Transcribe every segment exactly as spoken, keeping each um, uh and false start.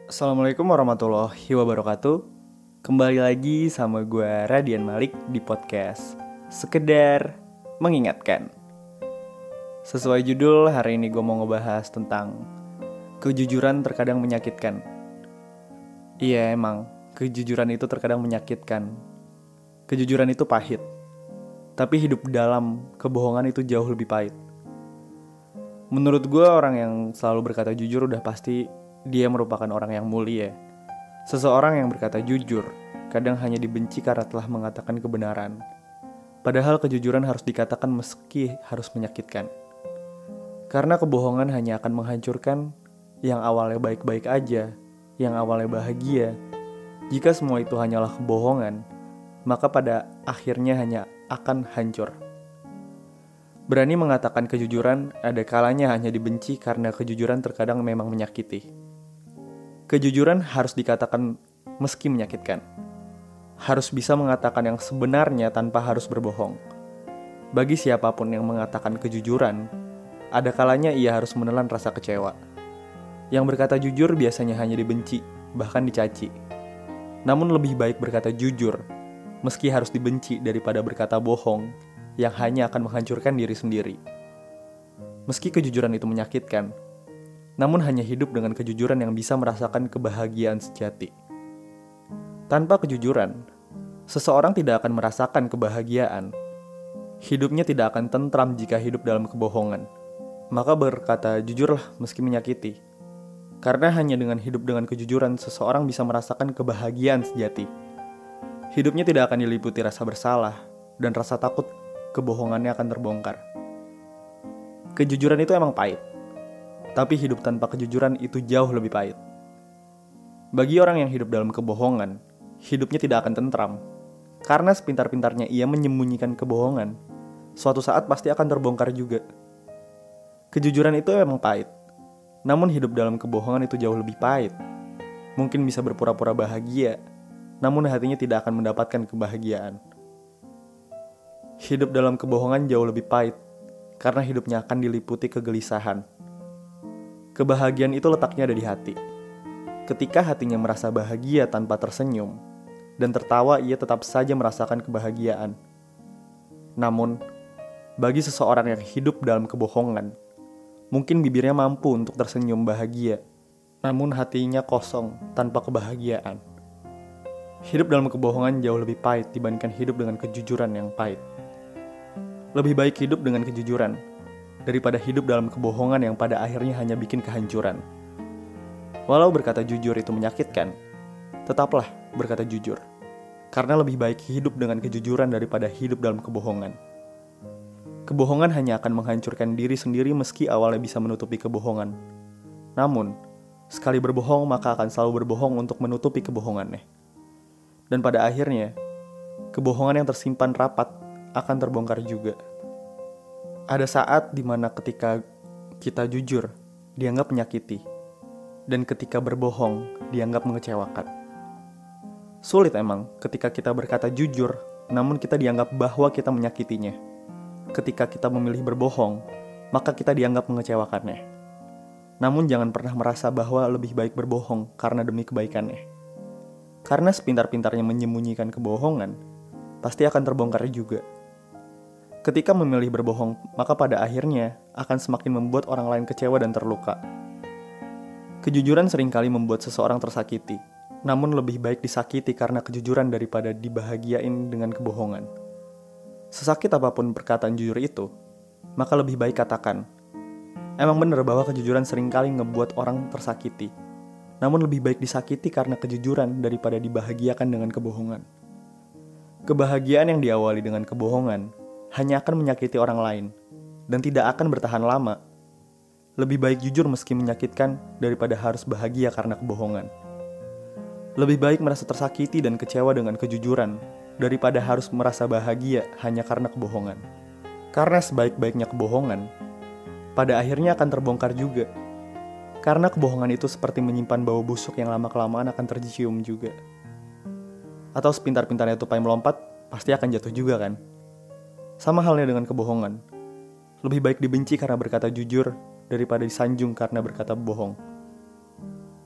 Assalamualaikum warahmatullahi wabarakatuh. Kembali lagi sama gue Radian Malik di podcast Sekedar Mengingatkan. Sesuai judul, hari ini gue mau ngebahas tentang kejujuran terkadang menyakitkan. Iya emang, kejujuran itu terkadang menyakitkan. Kejujuran itu pahit, tapi hidup dalam kebohongan itu jauh lebih pahit. Menurut gue, orang yang selalu berkata jujur udah pasti dia merupakan orang yang mulia. Seseorang yang berkata jujur kadang hanya dibenci karena telah mengatakan kebenaran. Padahal kejujuran harus dikatakan meski harus menyakitkan. Karena kebohongan hanya akan menghancurkan yang awalnya baik-baik aja, yang awalnya bahagia. Jika semua itu hanyalah kebohongan, maka pada akhirnya hanya akan hancur. Berani mengatakan kejujuran ada kalanya hanya dibenci karena kejujuran terkadang memang menyakiti. Kejujuran harus dikatakan meski menyakitkan. Harus bisa mengatakan yang sebenarnya tanpa harus berbohong. Bagi siapapun yang mengatakan kejujuran, ada kalanya ia harus menelan rasa kecewa. Yang berkata jujur biasanya hanya dibenci, bahkan dicaci. Namun lebih baik berkata jujur, meski harus dibenci daripada berkata bohong, yang hanya akan menghancurkan diri sendiri. Meski kejujuran itu menyakitkan, namun hanya hidup dengan kejujuran yang bisa merasakan kebahagiaan sejati. Tanpa kejujuran, seseorang tidak akan merasakan kebahagiaan. Hidupnya tidak akan tentram jika hidup dalam kebohongan. Maka berkata jujurlah meski menyakiti. Karena hanya dengan hidup dengan kejujuran, seseorang bisa merasakan kebahagiaan sejati. Hidupnya tidak akan diliputi rasa bersalah dan rasa takut kebohongannya akan terbongkar. Kejujuran itu emang pahit, tapi hidup tanpa kejujuran itu jauh lebih pahit. Bagi orang yang hidup dalam kebohongan, hidupnya tidak akan tentram. Karena sepintar-pintarnya ia menyembunyikan kebohongan, suatu saat pasti akan terbongkar juga. Kejujuran itu memang pahit, namun hidup dalam kebohongan itu jauh lebih pahit. Mungkin bisa berpura-pura bahagia, namun hatinya tidak akan mendapatkan kebahagiaan. Hidup dalam kebohongan jauh lebih pahit, karena hidupnya akan diliputi kegelisahan. Kebahagiaan itu letaknya ada di hati. Ketika hatinya merasa bahagia tanpa tersenyum dan tertawa, ia tetap saja merasakan kebahagiaan. Namun, bagi seseorang yang hidup dalam kebohongan, mungkin bibirnya mampu untuk tersenyum bahagia, namun hatinya kosong tanpa kebahagiaan. Hidup dalam kebohongan jauh lebih pahit dibandingkan hidup dengan kejujuran yang pahit. Lebih baik hidup dengan kejujuran daripada hidup dalam kebohongan yang pada akhirnya hanya bikin kehancuran. Walau berkata jujur itu menyakitkan, tetaplah berkata jujur. Karena lebih baik hidup dengan kejujuran daripada hidup dalam kebohongan. Kebohongan hanya akan menghancurkan diri sendiri meski awalnya bisa menutupi kebohongan. Namun, sekali berbohong maka akan selalu berbohong untuk menutupi kebohongannya. Dan pada akhirnya, kebohongan yang tersimpan rapat akan terbongkar juga. Ada saat dimana ketika kita jujur, dianggap menyakiti. Dan ketika berbohong, dianggap mengecewakan. Sulit emang ketika kita berkata jujur, namun kita dianggap bahwa kita menyakitinya. Ketika kita memilih berbohong, maka kita dianggap mengecewakannya. Namun jangan pernah merasa bahwa lebih baik berbohong karena demi kebaikannya. Karena sepintar-pintarnya menyembunyikan kebohongan, pasti akan terbongkar juga. Ketika memilih berbohong, maka pada akhirnya akan semakin membuat orang lain kecewa dan terluka. Kejujuran seringkali membuat seseorang tersakiti, namun lebih baik disakiti karena kejujuran daripada dibahagiain dengan kebohongan. Sesakit apapun perkataan jujur itu, maka lebih baik katakan, emang benar bahwa kejujuran seringkali ngebuat orang tersakiti, namun lebih baik disakiti karena kejujuran daripada dibahagiakan dengan kebohongan. Kebahagiaan yang diawali dengan kebohongan hanya akan menyakiti orang lain dan tidak akan bertahan lama. Lebih baik jujur meski menyakitkan daripada harus bahagia karena kebohongan. Lebih baik merasa tersakiti dan kecewa dengan kejujuran daripada harus merasa bahagia hanya karena kebohongan. Karena sebaik-baiknya kebohongan, pada akhirnya akan terbongkar juga. Karena kebohongan itu seperti menyimpan bau busuk yang lama-kelamaan akan tercium juga. Atau sepintar-pintarnya tupai melompat, pasti akan jatuh juga kan? Sama halnya dengan kebohongan. Lebih baik dibenci karena berkata jujur daripada disanjung karena berkata bohong.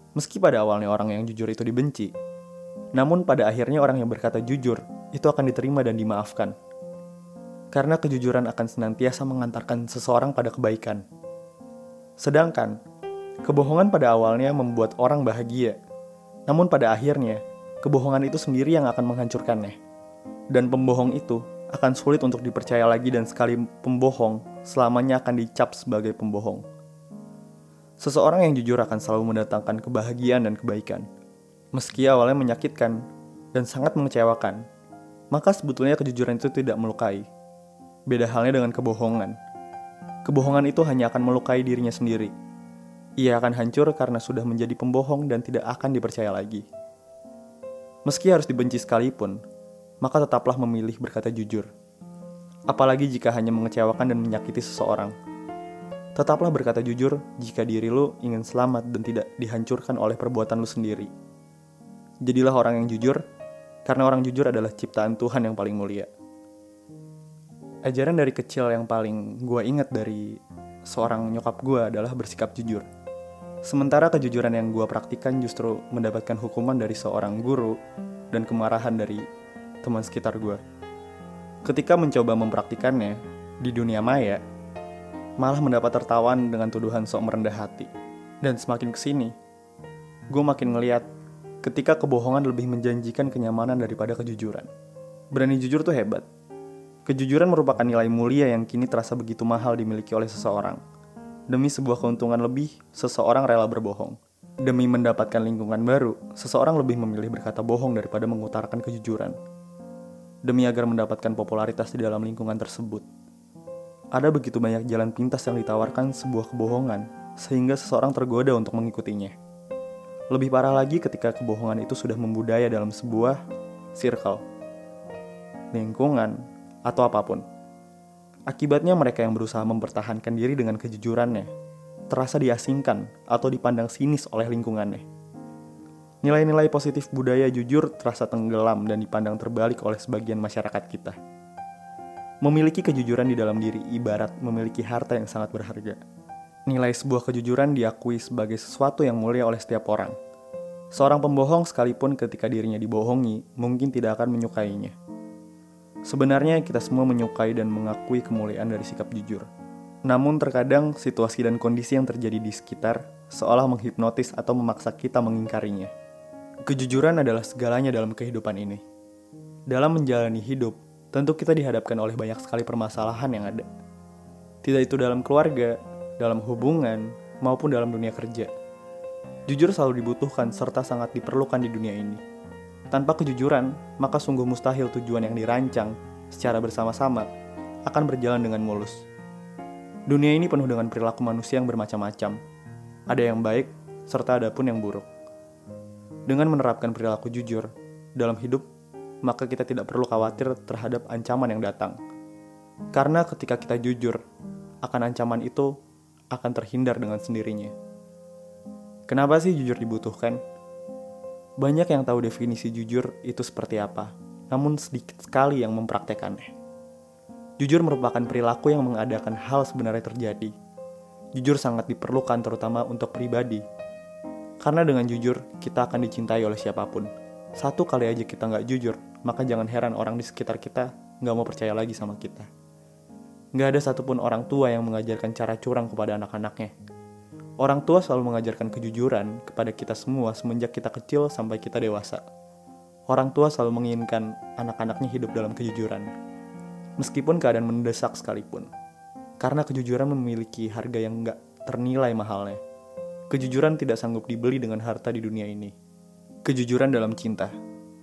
Meski pada awalnya orang yang jujur itu dibenci, namun pada akhirnya orang yang berkata jujur itu akan diterima dan dimaafkan. Karena kejujuran akan senantiasa mengantarkan seseorang pada kebaikan. Sedangkan, kebohongan pada awalnya membuat orang bahagia, namun pada akhirnya, kebohongan itu sendiri yang akan menghancurkannya. Dan pembohong itu akan sulit untuk dipercaya lagi dan sekali pembohong, selamanya akan dicap sebagai pembohong. Seseorang yang jujur akan selalu mendatangkan kebahagiaan dan kebaikan. Meski awalnya menyakitkan dan sangat mengecewakan, maka sebetulnya kejujuran itu tidak melukai. Beda halnya dengan kebohongan. Kebohongan itu hanya akan melukai dirinya sendiri. Ia akan hancur karena sudah menjadi pembohong dan tidak akan dipercaya lagi. Meski harus dibenci sekalipun, maka tetaplah memilih berkata jujur. Apalagi jika hanya mengecewakan dan menyakiti seseorang. Tetaplah berkata jujur jika diri lu ingin selamat dan tidak dihancurkan oleh perbuatan lu sendiri. Jadilah orang yang jujur, karena orang jujur adalah ciptaan Tuhan yang paling mulia. Ajaran dari kecil yang paling gue ingat dari seorang nyokap gue adalah bersikap jujur. Sementara kejujuran yang gue praktikkan justru mendapatkan hukuman dari seorang guru dan kemarahan dari teman sekitar gue. Ketika mencoba mempraktikannya di dunia maya, malah mendapat tertawan dengan tuduhan sok merendah hati. Dan semakin kesini, gue makin ngeliat ketika kebohongan lebih menjanjikan kenyamanan daripada kejujuran. Berani jujur tuh hebat. Kejujuran merupakan nilai mulia yang kini terasa begitu mahal dimiliki oleh seseorang. Demi sebuah keuntungan lebih, seseorang rela berbohong. Demi mendapatkan lingkungan baru, seseorang lebih memilih berkata bohong daripada mengutarakan kejujuran. Demi agar mendapatkan popularitas di dalam lingkungan tersebut. Ada begitu banyak jalan pintas yang ditawarkan sebuah kebohongan, sehingga seseorang tergoda untuk mengikutinya. Lebih parah lagi ketika kebohongan itu sudah membudaya dalam sebuah circle, lingkungan, atau apapun. Akibatnya mereka yang berusaha mempertahankan diri dengan kejujurannya, terasa diasingkan atau dipandang sinis oleh lingkungannya. Nilai-nilai positif budaya jujur terasa tenggelam dan dipandang terbalik oleh sebagian masyarakat kita. Memiliki kejujuran di dalam diri ibarat memiliki harta yang sangat berharga. Nilai sebuah kejujuran diakui sebagai sesuatu yang mulia oleh setiap orang. Seorang pembohong sekalipun ketika dirinya dibohongi, mungkin tidak akan menyukainya. Sebenarnya kita semua menyukai dan mengakui kemuliaan dari sikap jujur. Namun terkadang situasi dan kondisi yang terjadi di sekitar seolah menghipnotis atau memaksa kita mengingkarinya. Kejujuran adalah segalanya dalam kehidupan ini. Dalam menjalani hidup, tentu kita dihadapkan oleh banyak sekali permasalahan yang ada. Tidak itu dalam keluarga, dalam hubungan, maupun dalam dunia kerja. Jujur selalu dibutuhkan serta sangat diperlukan di dunia ini. Tanpa kejujuran, maka sungguh mustahil tujuan yang dirancang secara bersama-sama akan berjalan dengan mulus. Dunia ini penuh dengan perilaku manusia yang bermacam-macam. Ada yang baik, serta ada pun yang buruk. Dengan menerapkan perilaku jujur dalam hidup, maka kita tidak perlu khawatir terhadap ancaman yang datang. Karena ketika kita jujur, akan ancaman itu akan terhindar dengan sendirinya. Kenapa sih jujur dibutuhkan? Banyak yang tahu definisi jujur itu seperti apa, namun sedikit sekali yang mempraktekannya. Jujur merupakan perilaku yang mengadakan hal sebenarnya terjadi. Jujur sangat diperlukan terutama untuk pribadi. Karena dengan jujur, kita akan dicintai oleh siapapun. Satu kali aja kita nggak jujur, maka jangan heran orang di sekitar kita nggak mau percaya lagi sama kita. Nggak ada satupun orang tua yang mengajarkan cara curang kepada anak-anaknya. Orang tua selalu mengajarkan kejujuran kepada kita semua semenjak kita kecil sampai kita dewasa. Orang tua selalu menginginkan anak-anaknya hidup dalam kejujuran, meskipun keadaan mendesak sekalipun. Karena kejujuran memiliki harga yang nggak ternilai mahalnya. Kejujuran tidak sanggup dibeli dengan harta di dunia ini. Kejujuran dalam cinta.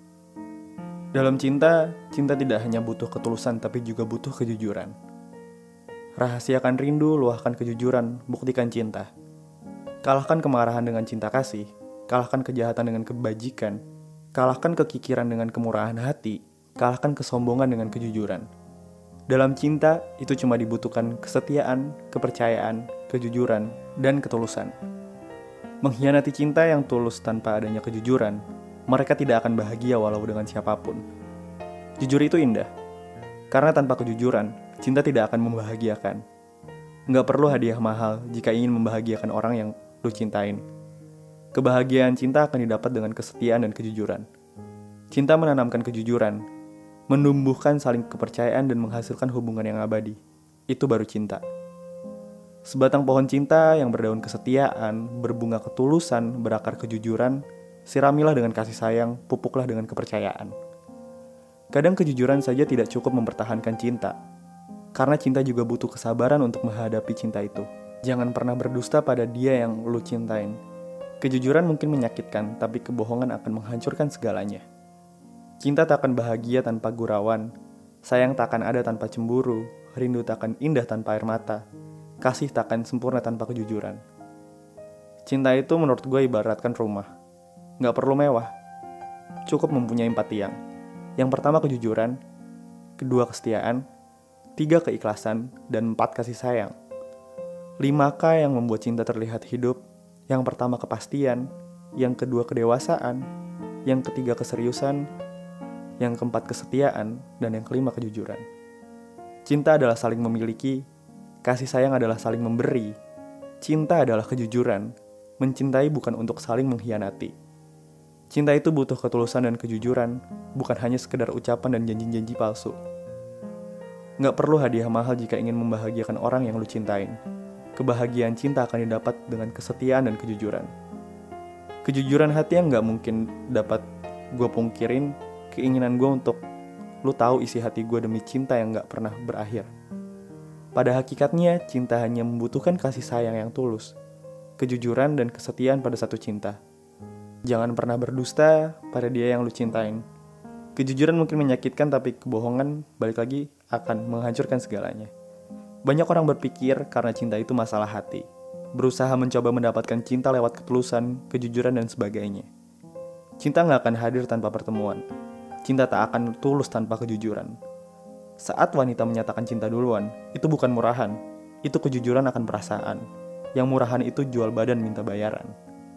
Dalam cinta, cinta tidak hanya butuh ketulusan tapi juga butuh kejujuran. Rahasiakan rindu, luahkan kejujuran, buktikan cinta. Kalahkan kemarahan dengan cinta kasih, kalahkan kejahatan dengan kebajikan, kalahkan kekikiran dengan kemurahan hati, kalahkan kesombongan dengan kejujuran. Dalam cinta, itu cuma dibutuhkan kesetiaan, kepercayaan, kejujuran, dan ketulusan. Mengkhianati cinta yang tulus tanpa adanya kejujuran, mereka tidak akan bahagia walau dengan siapapun. Jujur itu indah, karena tanpa kejujuran, cinta tidak akan membahagiakan. Nggak perlu hadiah mahal jika ingin membahagiakan orang yang lu cintain. Kebahagiaan cinta akan didapat dengan kesetiaan dan kejujuran. Cinta menanamkan kejujuran, menumbuhkan saling kepercayaan dan menghasilkan hubungan yang abadi. Itu baru cinta. Sebatang pohon cinta yang berdaun kesetiaan, berbunga ketulusan, berakar kejujuran, siramilah dengan kasih sayang, pupuklah dengan kepercayaan. Kadang kejujuran saja tidak cukup mempertahankan cinta, karena cinta juga butuh kesabaran untuk menghadapi cinta itu. Jangan pernah berdusta pada dia yang lu cintain. Kejujuran mungkin menyakitkan, tapi kebohongan akan menghancurkan segalanya. Cinta tak akan bahagia tanpa gurauan, sayang tak akan ada tanpa cemburu, rindu tak akan indah tanpa air mata, kasih tak akan sempurna tanpa kejujuran. Cinta itu menurut gue ibaratkan rumah. Gak perlu mewah, cukup mempunyai empat tiang. Yang pertama kejujuran, kedua kesetiaan, tiga keikhlasan, dan empat kasih sayang. Lima K yang membuat cinta terlihat hidup. Yang pertama kepastian, yang kedua kedewasaan, yang ketiga keseriusan, yang keempat kesetiaan, dan yang kelima kejujuran. Cinta adalah saling memiliki, kasih sayang adalah saling memberi, cinta adalah kejujuran, mencintai bukan untuk saling mengkhianati. Cinta itu butuh ketulusan dan kejujuran, bukan hanya sekedar ucapan dan janji-janji palsu. Gak perlu hadiah mahal jika ingin membahagiakan orang yang lu cintain. Kebahagiaan cinta akan didapat dengan kesetiaan dan kejujuran. Kejujuran hati yang gak mungkin dapat gue pungkirin, keinginan gue untuk lu tahu isi hati gue demi cinta yang gak pernah berakhir. Pada hakikatnya, cinta hanya membutuhkan kasih sayang yang tulus, kejujuran dan kesetiaan pada satu cinta. Jangan pernah berdusta pada dia yang lu cintain. Kejujuran mungkin menyakitkan, tapi kebohongan, balik lagi, akan menghancurkan segalanya. Banyak orang berpikir karena cinta itu masalah hati, berusaha mencoba mendapatkan cinta lewat ketulusan, kejujuran, dan sebagainya. Cinta gak akan hadir tanpa pertemuan. Cinta tak akan tulus tanpa kejujuran. Saat wanita menyatakan cinta duluan, itu bukan murahan, itu kejujuran akan perasaan. Yang murahan itu jual badan minta bayaran.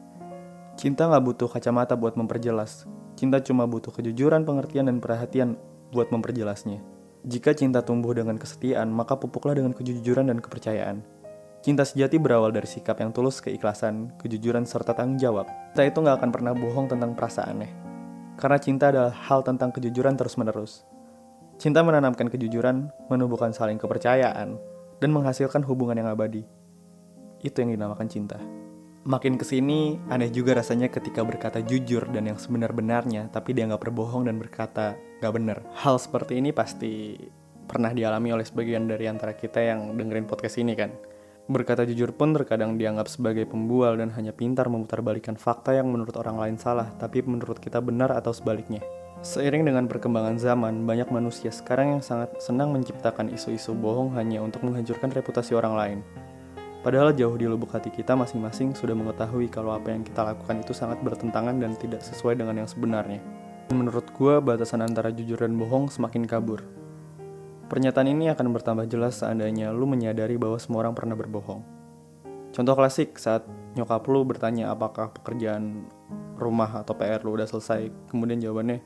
Cinta gak butuh kacamata buat memperjelas. Cinta cuma butuh kejujuran, pengertian, dan perhatian buat memperjelasnya. Jika cinta tumbuh dengan kesetiaan, maka pupuklah dengan kejujuran dan kepercayaan. Cinta sejati berawal dari sikap yang tulus, keikhlasan, kejujuran, serta tanggung jawab. Cinta itu gak akan pernah bohong tentang perasaannya. Karena cinta adalah hal tentang kejujuran terus-menerus. Cinta menanamkan kejujuran, menumbuhkan saling kepercayaan, dan menghasilkan hubungan yang abadi. Itu yang dinamakan cinta. Makin kesini, aneh juga rasanya ketika berkata jujur dan yang sebenar-benarnya, tapi dia gak berbohong dan berkata gak benar. Hal seperti ini pasti pernah dialami oleh sebagian dari antara kita yang dengerin podcast ini kan. Berkata jujur pun terkadang dianggap sebagai pembual dan hanya pintar memutarbalikkan fakta yang menurut orang lain salah, tapi menurut kita benar atau sebaliknya. Seiring dengan perkembangan zaman, banyak manusia sekarang yang sangat senang menciptakan isu-isu bohong hanya untuk menghancurkan reputasi orang lain. Padahal jauh di lubuk hati kita masing-masing sudah mengetahui kalau apa yang kita lakukan itu sangat bertentangan dan tidak sesuai dengan yang sebenarnya. Dan menurut gue, batasan antara jujur dan bohong semakin kabur. Pernyataan ini akan bertambah jelas seandainya lu menyadari bahwa semua orang pernah berbohong. Contoh klasik saat nyokap lu bertanya apakah pekerjaan rumah atau P R lu udah selesai, kemudian jawabannya,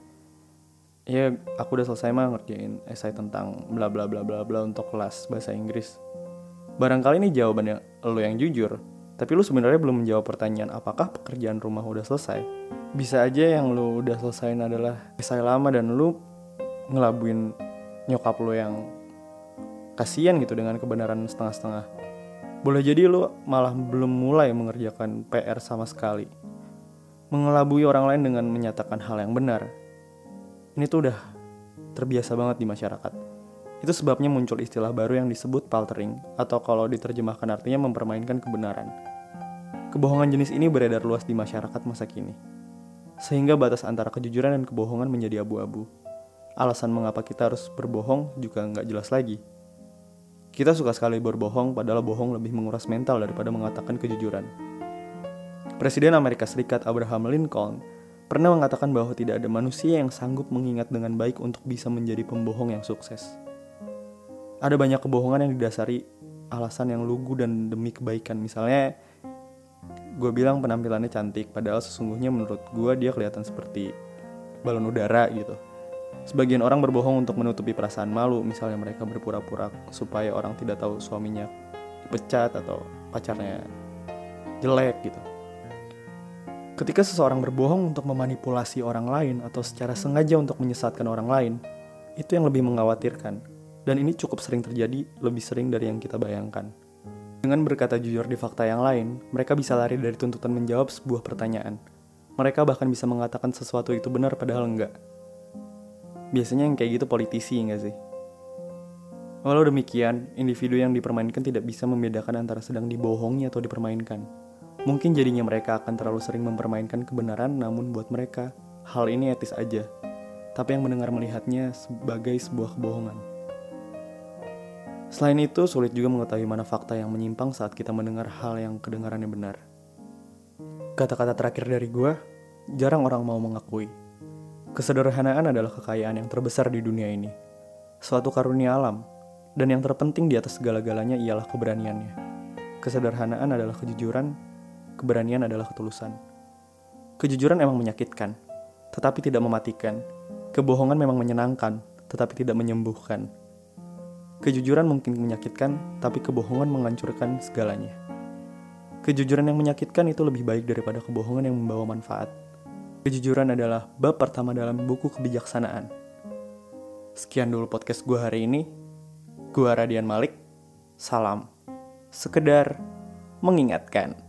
ya aku udah selesai mah ngerjain esai tentang bla bla bla bla bla untuk kelas bahasa Inggris. Barangkali ini jawaban yang lo yang jujur, tapi lu sebenarnya belum menjawab pertanyaan apakah pekerjaan rumah udah selesai. Bisa aja yang lu udah selesaiin adalah esai lama dan lu ngelabuin nyokap lu yang kasihan gitu dengan kebenaran setengah-setengah. Boleh jadi lu malah belum mulai mengerjakan P R sama sekali. Mengelabui orang lain dengan menyatakan hal yang benar. Ini tuh udah terbiasa banget di masyarakat. Itu sebabnya muncul istilah baru yang disebut paltering, atau kalau diterjemahkan artinya mempermainkan kebenaran. Kebohongan jenis ini beredar luas di masyarakat masa kini, sehingga batas antara kejujuran dan kebohongan menjadi abu-abu. Alasan mengapa kita harus berbohong juga nggak jelas lagi. Kita suka sekali berbohong, padahal bohong lebih menguras mental daripada mengatakan kejujuran. Presiden Amerika Serikat Abraham Lincoln pernah mengatakan bahwa tidak ada manusia yang sanggup mengingat dengan baik untuk bisa menjadi pembohong yang sukses. Ada banyak kebohongan yang didasari alasan yang lugu dan demi kebaikan. Misalnya, gue bilang penampilannya cantik, padahal sesungguhnya menurut gue dia kelihatan seperti balon udara gitu. Sebagian orang berbohong untuk menutupi perasaan malu, misalnya mereka berpura-pura supaya orang tidak tahu suaminya dipecat atau pacarnya jelek gitu. Ketika seseorang berbohong untuk memanipulasi orang lain atau secara sengaja untuk menyesatkan orang lain, itu yang lebih mengkhawatirkan. Dan ini cukup sering terjadi, lebih sering dari yang kita bayangkan. Dengan berkata jujur di fakta yang lain, mereka bisa lari dari tuntutan menjawab sebuah pertanyaan. Mereka bahkan bisa mengatakan sesuatu itu benar padahal enggak. Biasanya yang kayak gitu politisi, enggak sih? Walau demikian, individu yang dipermainkan tidak bisa membedakan antara sedang dibohongi atau dipermainkan. Mungkin jadinya mereka akan terlalu sering mempermainkan kebenaran, namun buat mereka, hal ini etis aja. Tapi yang mendengar melihatnya sebagai sebuah kebohongan. Selain itu, sulit juga mengetahui mana fakta yang menyimpang saat kita mendengar hal yang kedengarannya benar. Kata-kata terakhir dari gue, jarang orang mau mengakui. Kesederhanaan adalah kekayaan yang terbesar di dunia ini. Suatu karunia alam, dan yang terpenting di atas segala-galanya ialah keberaniannya. Kesederhanaan adalah kejujuran, keberanian adalah ketulusan. Kejujuran emang menyakitkan, tetapi tidak mematikan. Kebohongan memang menyenangkan, tetapi tidak menyembuhkan. Kejujuran mungkin menyakitkan, tapi kebohongan menghancurkan segalanya. Kejujuran yang menyakitkan itu lebih baik daripada kebohongan yang membawa manfaat. Kejujuran adalah bab pertama dalam buku kebijaksanaan. Sekian dulu podcast gue hari ini. Gue Radian Malik. Salam. Sekedar mengingatkan.